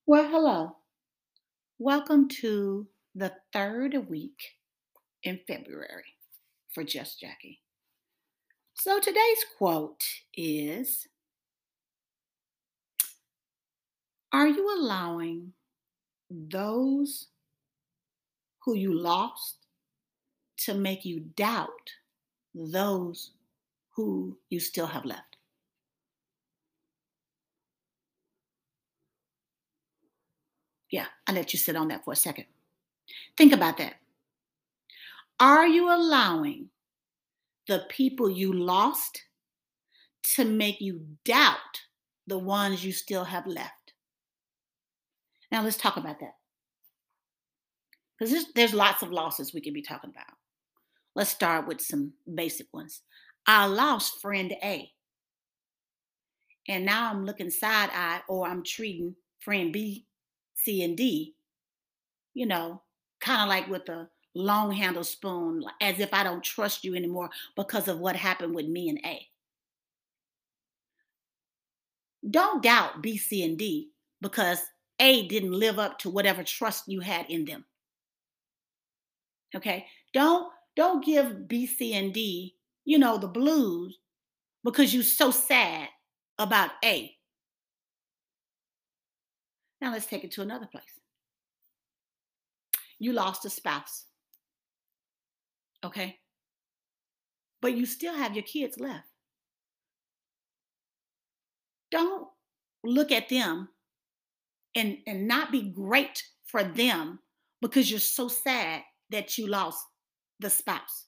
Well, hello. Welcome to the third week in February for Just Jackie. So today's quote is: Are you allowing those who you lost to make you doubt those who you still have left? Yeah, I'll let you sit on that for a second. Think about that. Are you allowing the people you lost to make you doubt the ones you still have left? Now let's talk about that. Because there's lots of losses we could be talking about. Let's start with some basic ones. I lost friend A, and now I'm looking side eye, or I'm treating friend B, C, and D, you know, kind of like with a long handle spoon, as if I don't trust you anymore because of what happened with me and A. Don't doubt B, C, and D because A didn't live up to whatever trust you had in them. Okay? Don't give B, C, and D, the blues because you're so sad about A. Now let's take it to another place. You lost a spouse, okay? But you still have your kids left. Don't look at them and not be great for them because you're so sad that you lost the spouse.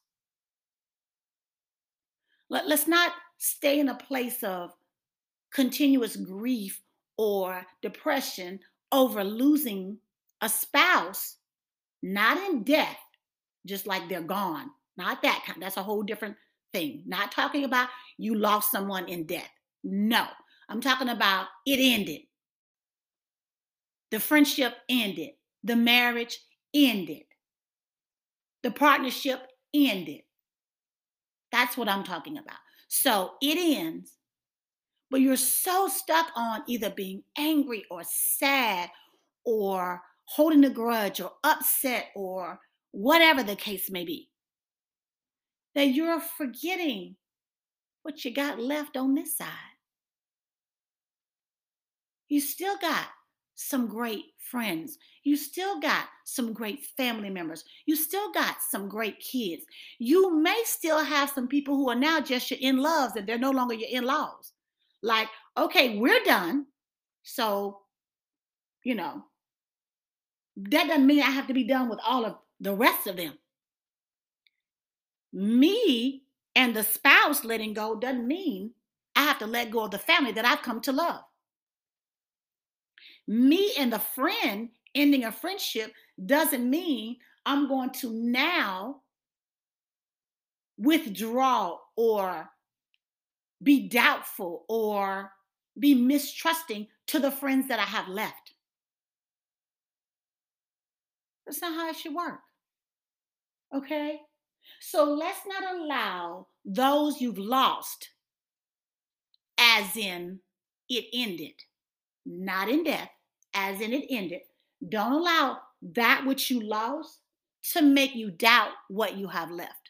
Let's not stay in a place of continuous grief or depression over losing a spouse, not in death, just like they're gone. Not that kind. That's a whole different thing. Not talking about you lost someone in death. No, I'm talking about it ended. The friendship ended. The marriage ended. The partnership ended. That's what I'm talking about. So it ends, but you're so stuck on either being angry or sad or holding a grudge or upset or whatever the case may be, that you're forgetting what you got left on this side. You still got some great friends. You still got some great family members. You still got some great kids. You may still have some people who are now just your in loves and they're no longer your in laws. Like, okay, we're done. So, you know, that doesn't mean I have to be done with all of the rest of them. Me and the spouse letting go doesn't mean I have to let go of the family that I've come to love. Me and the friend ending a friendship doesn't mean I'm going to now withdraw or be doubtful or be mistrusting to the friends that I have left. That's not how it should work. Okay? So let's not allow those you've lost, as in it ended, not in death, as in it ended. Don't allow that which you lost to make you doubt what you have left.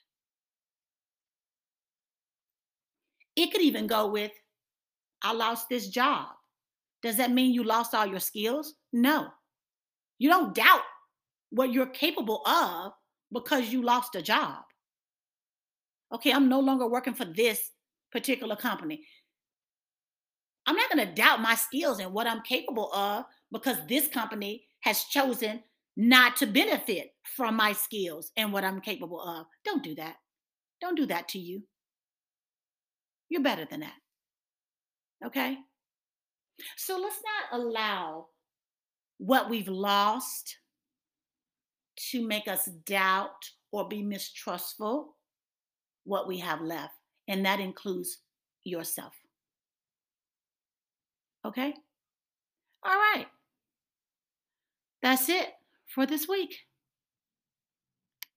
It could even go with, I lost this job. Does that mean you lost all your skills? No. You don't doubt what you're capable of because you lost a job. Okay, I'm no longer working for this particular company. I'm not going to doubt my skills and what I'm capable of because this company has chosen not to benefit from my skills and what I'm capable of. Don't do that. Don't do that to you. You're better than that. Okay? So let's not allow what we've lost to make us doubt or be mistrustful what we have left. And that includes yourself. Okay? All right. That's it for this week.